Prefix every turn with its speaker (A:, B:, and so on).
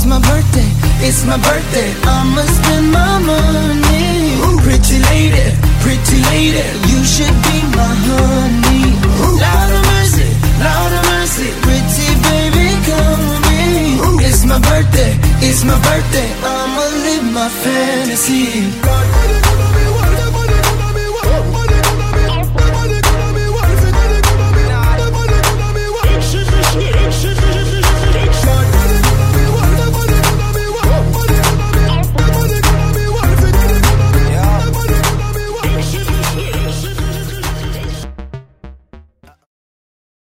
A: my birthday, it's my birthday. I'ma spend my money. Pretty lady, you should be my honey. Lord of mercy, pretty baby, come with me. It's my birthday, I'ma live my fantasy.